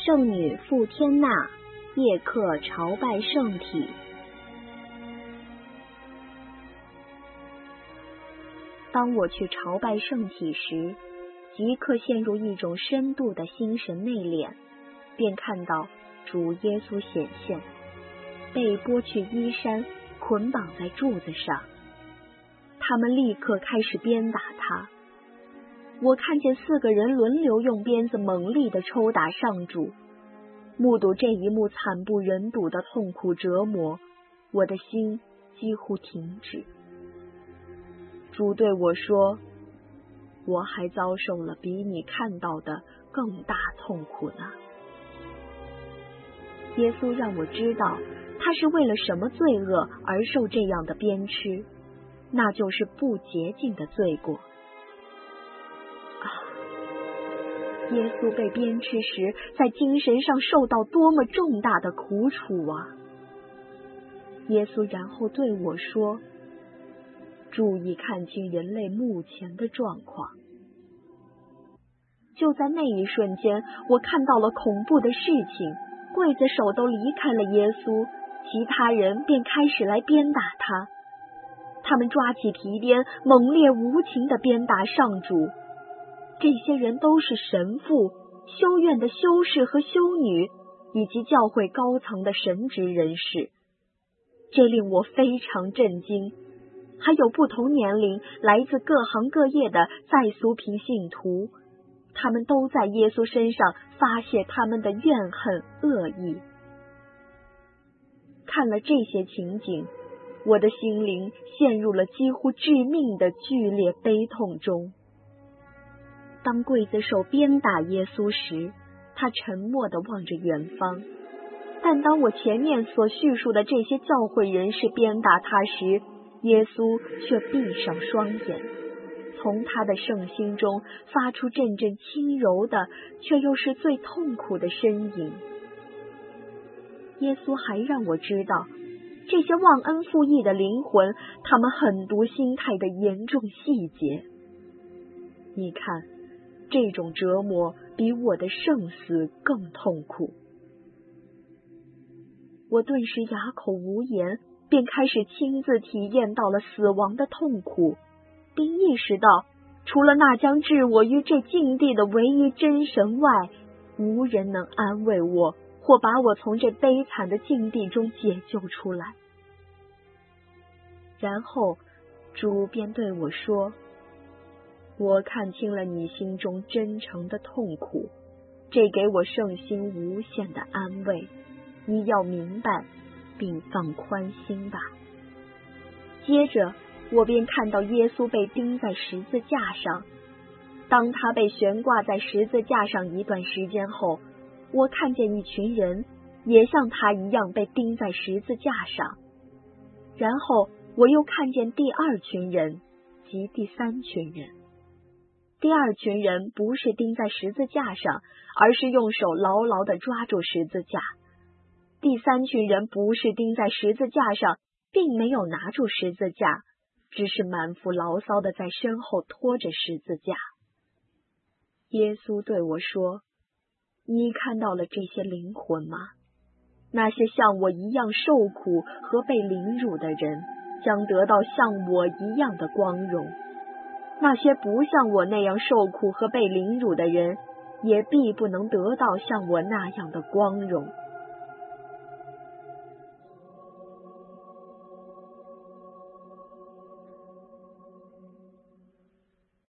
圣女傅天娜夜客朝拜圣体。当我去朝拜圣体时，即刻陷入一种深度的心神内敛，便看到主耶稣显现，被剥去衣衫，捆绑在柱子上。他们立刻开始鞭打他。我看见4个人轮流用鞭子猛力地抽打上主。目睹这一幕惨不忍睹的痛苦折磨，我的心几乎停止。主对我说，我还遭受了比你看到的更大痛苦呢。耶稣让我知道他是为了什么罪恶而受这样的鞭笞，那就是不洁净的罪过。耶稣被鞭笞时，在精神上受到多么重大的苦楚啊！耶稣然后对我说，注意看清人类目前的状况。就在那一瞬间，我看到了恐怖的事情，刽子手都离开了耶稣，其他人便开始来鞭打他。他们抓起皮鞭，猛烈无情地鞭打上主。这些人都是神父、修院的修士和修女，以及教会高层的神职人士。这令我非常震惊。还有不同年龄、来自各行各业的在俗平信徒，他们都在耶稣身上发泄他们的怨恨、恶意。看了这些情景，我的心灵陷入了几乎致命的剧烈悲痛中。当刽子手鞭打耶稣时，他沉默地望着远方。但当我前面所叙述的这些教会人士鞭打他时，耶稣却闭上双眼，从他的圣心中发出阵阵轻柔的，却又是最痛苦的呻吟。耶稣还让我知道，这些忘恩负义的灵魂，他们狠毒心态的严重细节。你看，这种折磨比我的圣死更痛苦。我顿时哑口无言，便开始亲自体验到了死亡的痛苦，并意识到，除了那将置我于这境地的唯一真神外，无人能安慰我，或把我从这悲惨的境地中解救出来。然后，主便对我说，我看清了你心中真诚的痛苦，这给我圣心无限的安慰。你要明白并放宽心吧。接着，我便看到耶稣被钉在十字架上。当他被悬挂在十字架上一段时间后，我看见一群人也像他一样被钉在十字架上。然后我又看见第二群人及第三群人。第二群人不是钉在十字架上，而是用手牢牢地抓住十字架。第三群人不是钉在十字架上，并没有拿住十字架，只是满腹牢骚地在身后拖着十字架。耶稣对我说，你看到了这些灵魂吗？那些像我一样受苦和被凌辱的人，将得到像我一样的光荣。那些不像我那样受苦和被凌辱的人，也必不能得到像我那样的光荣。